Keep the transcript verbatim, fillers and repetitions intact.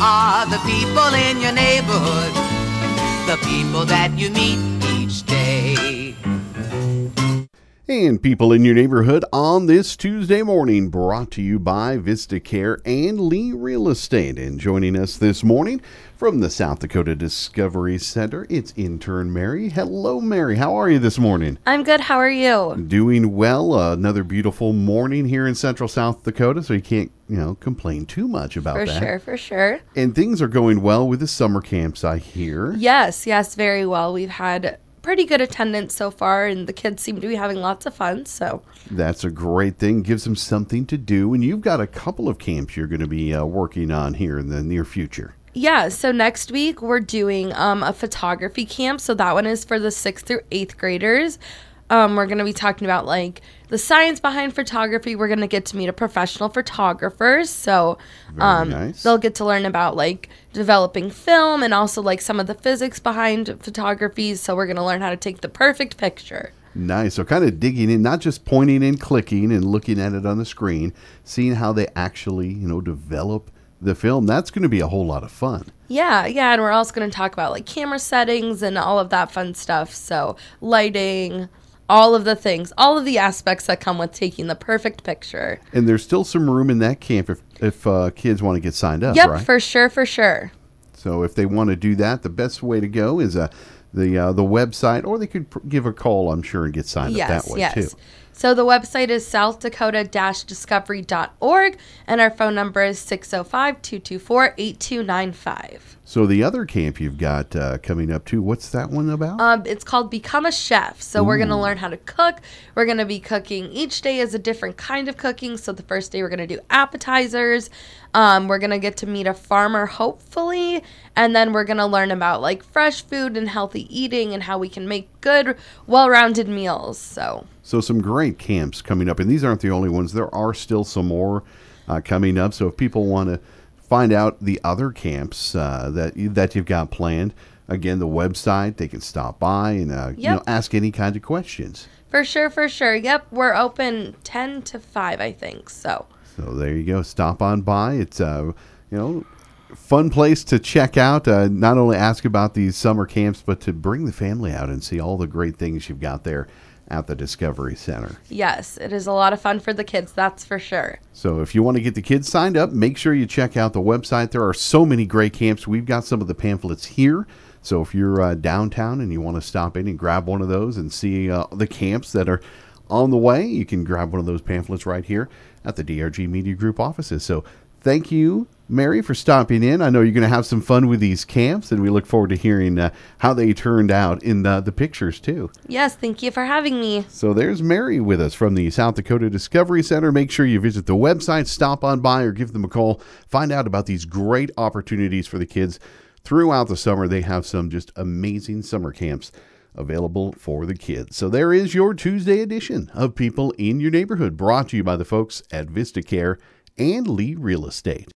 are the people in your neighborhood, the people that you meet each day. And people in your neighborhood on this Tuesday morning, brought to you by Vista Care and Lee Real Estate. And joining us this morning from the South Dakota Discovery Center, it's intern Mary. Hello, Mary. How are you this morning? I'm good. How are you? Doing well. Uh, another beautiful morning here in central South Dakota, so you can't, you know, complain too much about For that. sure, for sure. And things are going well with the summer camps, I hear. Yes, yes, very well. We've had pretty good attendance so far, and the kids seem to be having lots of fun. So that's a great thing. Gives them something to do. And you've got a couple of camps you're going to be uh, working on here in the near future. Yeah, so next week we're doing um, a photography camp. So that one is for the sixth through eighth graders. Um, we're going to be talking about like the science behind photography. We're going to get to meet a professional photographers. So um, nice. They'll get to learn about like developing film and also like some of the physics behind photography. So we're going to learn how to take the perfect picture. Nice. So kind of digging in, not just pointing and clicking and looking at it on the screen, seeing how they actually, you know, develop the film. That's going to be a whole lot of fun. Yeah, yeah, and we're also going to talk about like camera settings and all of that fun stuff. So lighting, all of the things, all of the aspects that come with taking the perfect picture. And there's still some room in that camp if, if uh, kids want to get signed up, yep, right? for sure, for sure. So if they want to do that, the best way to go is uh, the uh, the website, or they could pr- give a call, I'm sure, and get signed yes, up that way, yes. too. So the website is south dakota dash discovery dot org, and our phone number is six oh five, two two four, eight two nine five. So the other camp you've got uh, coming up, too, what's that one about? Um, it's called Become a Chef. So Ooh. We're going to learn how to cook. We're going to be cooking. Each day is a different kind of cooking. So the first day we're going to do appetizers. Um, we're going to get to meet a farmer, hopefully. And then we're going to learn about like fresh food and healthy eating and how we can make good, well-rounded meals. So So some great camps coming up. And these aren't the only ones. There are still some more uh, coming up. So if people want to find out the other camps uh, that you, that you've got planned, again, the website, they can stop by and uh, Yep. you know, ask any kind of questions. For sure, for sure. Yep, we're open ten to five, I think. So So there you go. Stop on by. It's a you know fun place to check out. Uh, not only ask about these summer camps, but to bring the family out and see all the great things you've got there at the Discovery Center. yes, it is a lot of fun for the kids, that's for sure. So if you want to get the kids signed up, make sure you check out the website. There are so many great camps. We've got some of the pamphlets here. So if you're uh, downtown and you want to stop in and grab one of those and see uh, the camps that are on the way, you can grab one of those pamphlets right here at the D R G Media Group offices. So thank you, Mary, for stopping in. I know you're going to have some fun with these camps, and we look forward to hearing uh, how they turned out in the, the pictures, too. Yes, thank you for having me. So there's Mary with us from the South Dakota Discovery Center. Make sure you visit the website, stop on by, or give them a call. Find out about these great opportunities for the kids. Throughout the summer, they have some just amazing summer camps available for the kids. So there is your Tuesday edition of People in Your Neighborhood, brought to you by the folks at Vista Care and Lee Real Estate.